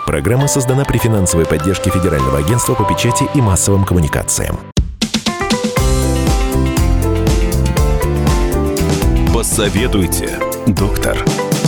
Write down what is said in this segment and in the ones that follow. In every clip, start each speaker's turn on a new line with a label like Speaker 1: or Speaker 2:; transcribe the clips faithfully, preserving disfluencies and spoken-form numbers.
Speaker 1: Программа создана при финансовой поддержке Федерального агентства по печати и массовым коммуникациям. Посоветуйте, доктор.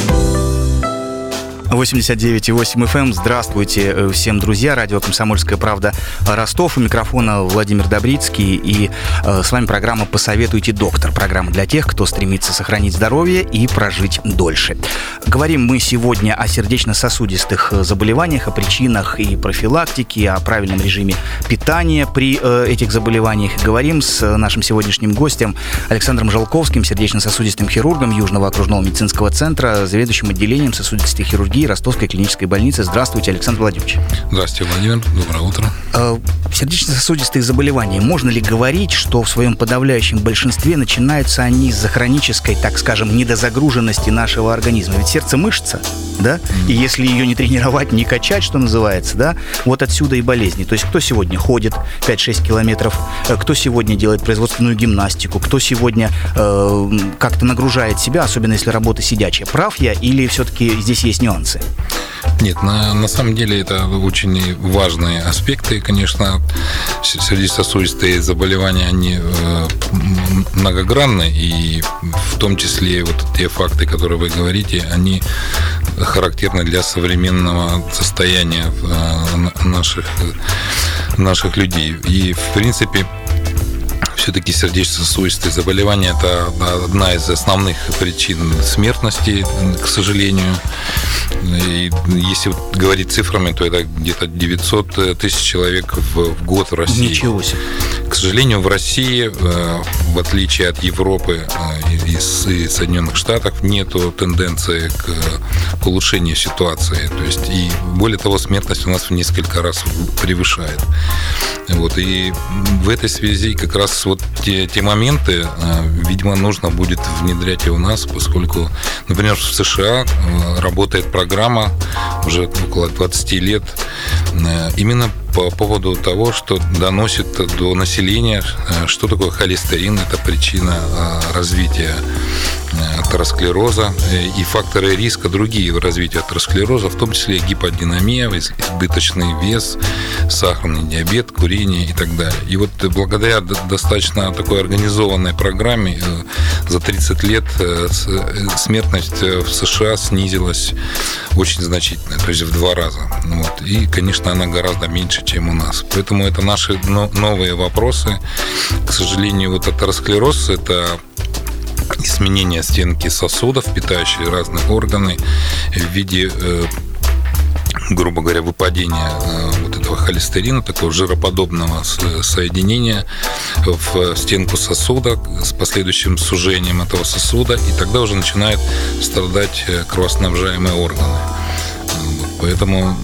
Speaker 2: восемьдесят девять и восемь эф эм. Здравствуйте всем, друзья. Радио «Комсомольская правда» Ростов. У микрофона Владимир Добрицкий. И э, с вами программа «Посоветуйте, доктор». Программа для тех, кто стремится сохранить здоровье и прожить дольше. Говорим мы сегодня о сердечно-сосудистых заболеваниях, о причинах и профилактике, о правильном режиме питания при э, этих заболеваниях. Говорим с нашим сегодняшним гостем Александром Жалковским, сердечно-сосудистым хирургом Южного окружного медицинского центра, заведующим отделением сосудистой хирургии Ростовской клинической больницы. Здравствуйте, Александр Владимирович.
Speaker 3: Здравствуйте, Владимир. Доброе утро.
Speaker 2: Сердечно-сосудистые заболевания. Можно ли говорить, что в своем подавляющем большинстве начинаются они из-за хронической, так скажем, недозагруженности нашего организма? Ведь сердце мышца, да? И если ее не тренировать, не качать, что называется, да, вот отсюда и болезни. То есть кто сегодня ходит пять-шесть километров, кто сегодня делает производственную гимнастику, кто сегодня э, как-то нагружает себя, особенно если работа сидячая. Прав я или все-таки здесь есть нюансы?
Speaker 3: Нет, на, на самом деле это очень важные аспекты. Конечно, сердечно-сосудистые заболевания, они э, многогранны, и в том числе вот те факты, которые вы говорите, они характерны для современного состояния э, наших, наших людей. И, в принципе, все-таки сердечно-сосудистые заболевания – это одна из основных причин смертности, к сожалению. И если говорить цифрами, то это где-то девятьсот тысяч человек в год в России.
Speaker 2: Ничего себе.
Speaker 3: К сожалению, в России, в отличие от Европы и Соединенных Штатов, нет тенденции к улучшению ситуации. То есть, и более того, смертность у нас в несколько раз превышает. Вот, и в этой связи как раз вот те, те моменты, видимо, нужно будет внедрять и у нас, поскольку, например, в США работает программа уже около двадцать лет именно по поводу того, что доносит до населения, что такое холестерин, это причина развития атеросклероза и факторы риска другие в развитии атеросклероза, в том числе гиподинамия, избыточный вес, сахарный диабет, курение и так далее. И вот благодаря достаточно такой организованной программе за тридцать лет смертность в США снизилась очень значительно, то есть в два раза. Вот. И, конечно, она гораздо меньше, чем у нас. Поэтому это наши новые вопросы. К сожалению, вот атеросклероз – это изменение стенки сосудов, питающие разные органы в виде, грубо говоря, выпадения вот этого холестерина, такого жироподобного соединения в стенку сосуда с последующим сужением этого сосуда, и тогда уже начинают страдать кровоснабжаемые органы. Поэтому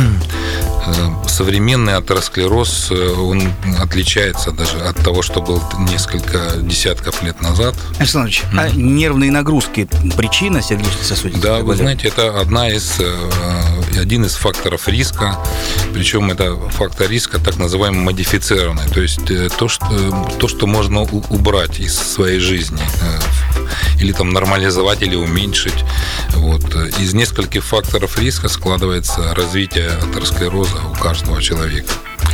Speaker 3: современный атеросклероз, он отличается даже от того, что был несколько десятков лет назад.
Speaker 2: Александр Ильич, mm-hmm. а нервные нагрузки причина сердечно-сосудистых
Speaker 3: Да,
Speaker 2: заболеваний?
Speaker 3: вы знаете, это одна из, один из факторов риска, причем это фактор риска так называемый модифицированный, то есть то, что, то, что можно убрать из своей жизни, или там нормализовать, или уменьшить. Вот. Из нескольких факторов риска складывается развитие атеросклероза у каждого человека.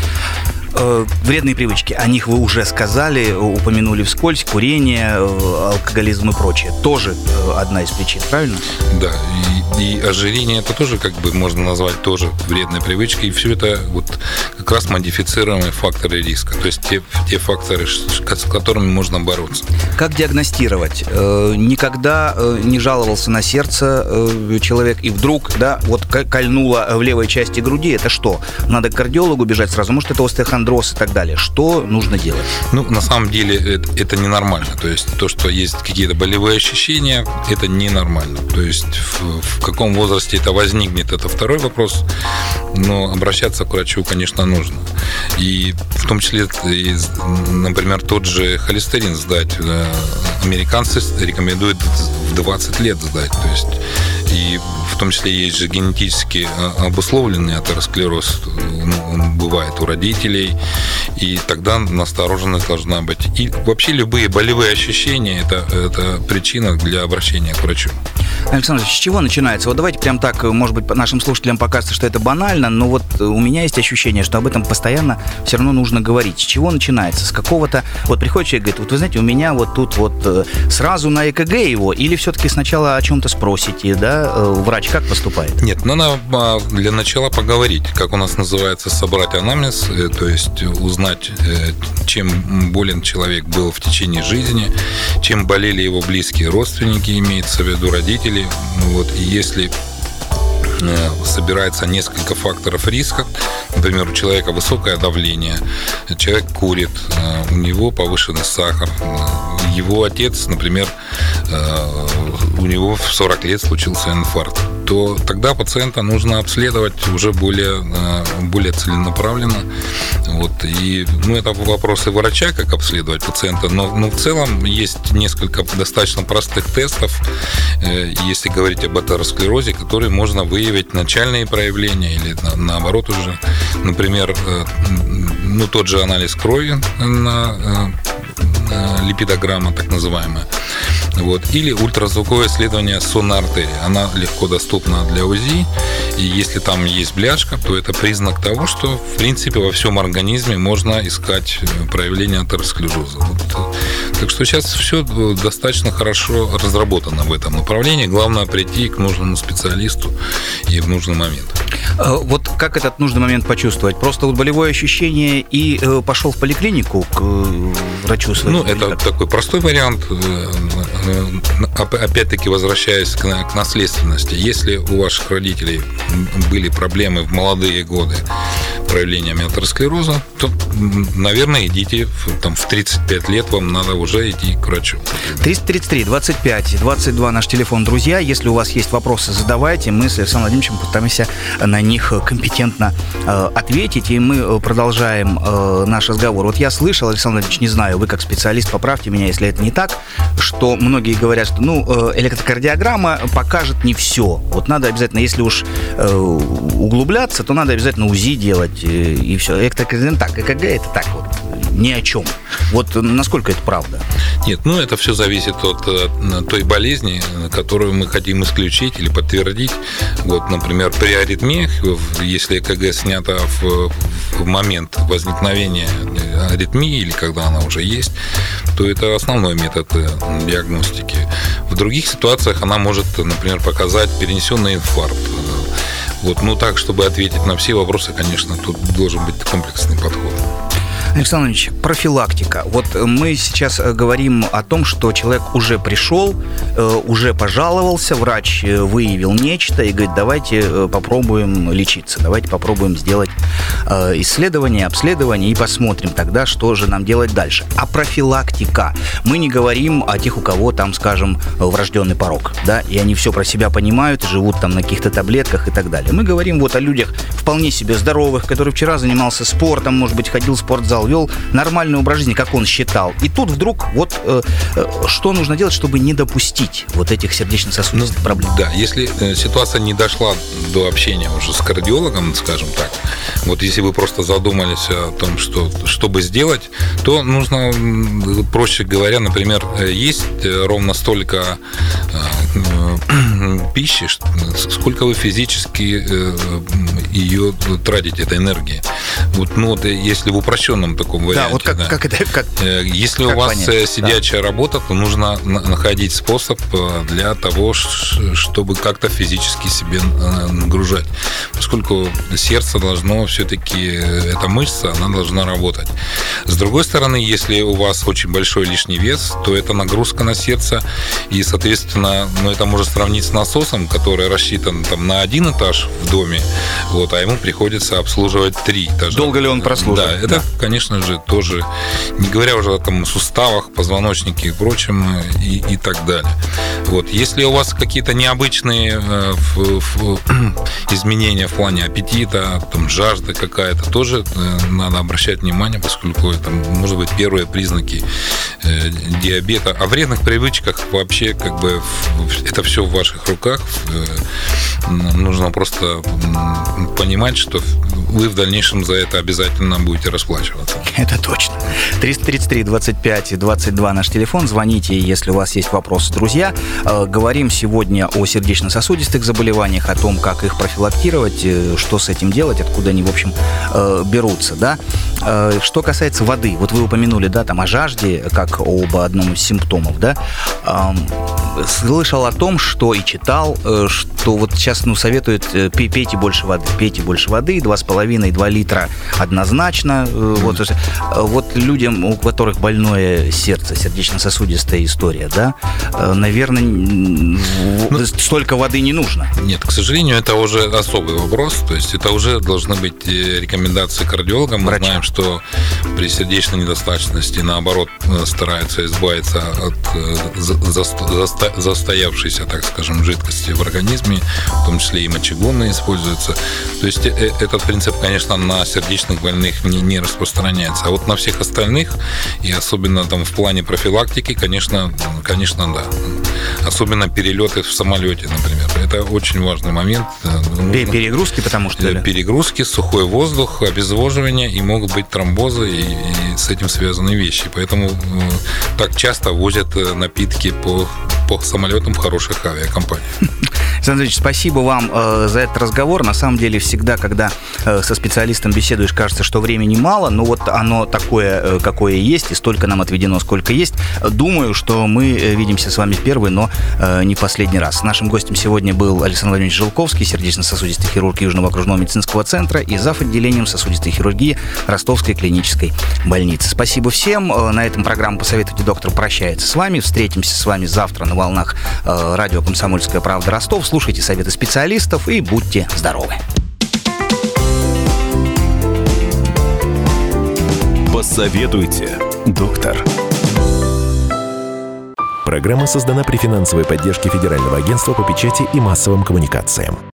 Speaker 2: Вредные привычки, о них вы уже сказали, упомянули вскользь, курение, алкоголизм и прочее. Тоже одна из причин, правильно?
Speaker 3: Да, и, и ожирение это тоже, как бы можно назвать, тоже вредной привычкой. И все это вот как раз модифицируемые факторы риска, то есть те, те факторы, с которыми можно бороться.
Speaker 2: Как диагностировать? Никогда не жаловался на сердце человек, и вдруг, да, вот кольнуло в левой части груди, это что? Надо к кардиологу бежать сразу, может, это остеохондроз и так далее. Что нужно делать?
Speaker 3: Ну, на самом деле, это, это ненормально. То есть, то, что есть какие-то болевые ощущения, это ненормально. То есть, в, в каком возрасте это возникнет, это второй вопрос. Но обращаться к врачу, конечно, нужно. И в том числе, например, тот же холестерин сдать. Американцы рекомендуют в двадцать лет сдать. То есть, и в том числе есть же генетически обусловленный атеросклероз, он бывает у родителей, и тогда настороженность должна быть. И вообще любые болевые ощущения – это, это причина для обращения к врачу.
Speaker 2: Александр, с чего начинается? Вот давайте прям так, может быть, нашим слушателям покажется, что это банально, но вот у меня есть ощущение, что об этом постоянно все равно нужно говорить. С чего начинается? С какого-то... Вот приходит человек и говорит, вот вы знаете, у меня вот тут вот сразу на ЭКГ его, или все-таки сначала о чем-то спросите, да? Врач как поступает?
Speaker 3: Нет, надо для начала поговорить, как у нас называется, собрать анамнез, то есть узнать, чем болен человек был в течение жизни, чем болели его близкие родственники, имеется в виду родители. Вот, и если собирается несколько факторов риска, например, у человека высокое давление, человек курит, у него повышенный сахар, его отец, например, у него в сорок лет случился инфаркт, то тогда пациента нужно обследовать уже более, более целенаправленно. Вот. И, ну, это вопросы врача, как обследовать пациента, но, но в целом есть несколько достаточно простых тестов, если говорить об атеросклерозе, которые можно выявить начальные проявления или на, наоборот уже, например, ну, тот же анализ крови на липидограмма, так называемая. Вот. Или ультразвуковое исследование сонной артерии. Она легко доступна для УЗИ. И если там есть бляшка, то это признак того, что в принципе во всем организме можно искать проявление атеросклероза. Вот. Так что сейчас все достаточно хорошо разработано в этом направлении. Главное прийти к нужному специалисту и в нужный момент.
Speaker 2: Вот как этот нужный момент почувствовать? Просто вот болевое ощущение и э, пошел в поликлинику к э, врачу своему?
Speaker 3: Ну, это как? Такой простой вариант. Опять-таки, возвращаясь к, к наследственности. Если у ваших родителей были проблемы в молодые годы проявлениями атеросклероза, то, наверное, идите там, в тридцать пять лет, вам надо уже идти к врачу.
Speaker 2: триста тридцать три двадцать пять двадцать два наш телефон, друзья. Если у вас есть вопросы, задавайте. Мы с Александром Владимировичем пытаемся на них компетентно э, ответить. И мы продолжаем э, наш разговор. Вот я слышал, Александр Владимирович, не знаю, вы как специалист, поправьте меня, если это не так, что многие говорят, что ну, электрокардиограмма покажет не все. Вот надо обязательно, если уж э, углубляться, то надо обязательно УЗИ делать э, и все. Электрокардиограмма так, ЭКГ это так вот, ни о чем. Вот насколько это правда?
Speaker 3: Нет, ну это все зависит от, от той болезни, которую мы хотим исключить или подтвердить. Вот, например, при аритмиях, если ЭКГ снято в, в момент возникновения аритмии или когда она уже есть, то это основной метод диагностики. В других ситуациях она может, например, показать перенесенный инфаркт. Вот, ну так, чтобы ответить на все вопросы, конечно, тут должен быть комплексный подход.
Speaker 2: Александр Ильич, профилактика. Вот мы сейчас говорим о том, что человек уже пришел, уже пожаловался, врач выявил нечто и говорит, давайте попробуем лечиться, давайте попробуем сделать исследование, обследование и посмотрим тогда, что же нам делать дальше. А профилактика. Мы не говорим о тех, у кого там, скажем, врожденный порок, да, и они все про себя понимают, живут там на каких-то таблетках и так далее. Мы говорим вот о людях вполне себе здоровых, которые вчера занимался спортом, может быть, ходил в спортзал, вел нормальный образ жизни, как он считал. И тут вдруг вот э, что нужно делать, чтобы не допустить вот этих сердечно-сосудистых ну, проблем?
Speaker 3: Да, если ситуация не дошла до общения уже с кардиологом, скажем так, вот если вы просто задумались о том, что, чтобы сделать, то нужно, проще говоря, например, есть ровно столько пищи, сколько вы физически ее тратите, этой энергии. Вот, ну, вот, если в упрощенном таком варианте.
Speaker 2: Да, вот как,
Speaker 3: да.
Speaker 2: как это? Как,
Speaker 3: если как у вас понять? Сидячая да. работа, то нужно находить способ для того, чтобы как-то физически себе нагружать. Поскольку сердце должно все-таки, эта мышца, она должна работать. С другой стороны, если у вас очень большой лишний вес, то это нагрузка на сердце, и, соответственно, ну, это можно сравнить с насосом, который рассчитан там, на один этаж в доме, вот, а ему приходится обслуживать три этажа.
Speaker 2: Долго ли он прослужит?
Speaker 3: Да, это, да. конечно же, тоже, не говоря уже о там, суставах, позвоночнике и прочем, и, и так далее. Вот. Если у вас какие-то необычные э, в, в, изменения в плане аппетита, там, жажда какая-то, тоже э, надо обращать внимание, поскольку это, может быть, первые признаки э, диабета. О вредных привычках вообще, как бы, в, это все в ваших руках. Э, нужно просто понимать, что вы в дальнейшем за это обязательно будете расплачиваться.
Speaker 2: Это точно. триста тридцать три двадцать пять двадцать два наш телефон. Звоните, если у вас есть вопросы, друзья. Говорим сегодня о сердечно-сосудистых заболеваниях, о том, как их профилактировать, что с этим делать, откуда они, в общем, берутся, да. Что касается воды, вот вы упомянули, да, там о жажде, как об одном из симптомов, да. Слышал о том, что и читал, что вот сейчас, ну, советуют пейте больше воды, пейте больше воды, два с половиной-два литра однозначно. Mm-hmm. Вот, вот людям, у которых больное сердце, сердечно-сосудистая история, да, наверное, ну, столько воды не нужно.
Speaker 3: Нет, к сожалению, это уже особый вопрос, то есть это уже должны быть рекомендации кардиолога. Мы Врача. знаем, что при сердечной недостаточности, наоборот, стараются избавиться от застоявшейся, так скажем, жидкости в организме, в том числе и мочегонные используются. То есть этот принцип, конечно, на сердечных больных не, не распространяется. А вот на всех остальных, и особенно там в плане профилактики, конечно, конечно, да. Особенно перелеты в самолете, например. Это очень важный момент.
Speaker 2: Перегрузки, потому что...
Speaker 3: Перегрузки, сухой воздух, обезвоживание, и могут быть тромбозы, и, и с этим связаны вещи. Поэтому так часто возят напитки по, по самолетам в хороших авиакомпаниях.
Speaker 2: Александр Ильич, спасибо вам э, за этот разговор. На самом деле, всегда, когда э, со специалистом беседуешь, кажется, что времени мало, но вот оно такое, э, какое есть, и столько нам отведено, сколько есть. Думаю, что мы видимся с вами в первый, но э, не последний раз. Нашим гостем сегодня был Александр Владимирович Жилковский, сердечно-сосудистый хирург Южного окружного медицинского центра и зав. Отделением сосудистой хирургии Ростовской клинической больницы. Спасибо всем. На этом программа «Посоветуйте, доктор» прощается с вами. Встретимся с вами завтра на волнах э, радио «Комсомольская правда» Ростов. Слушайте советы специалистов и будьте здоровы.
Speaker 1: Посоветуйте, доктор. Программа создана при финансовой поддержке Федерального агентства по печати и массовым коммуникациям.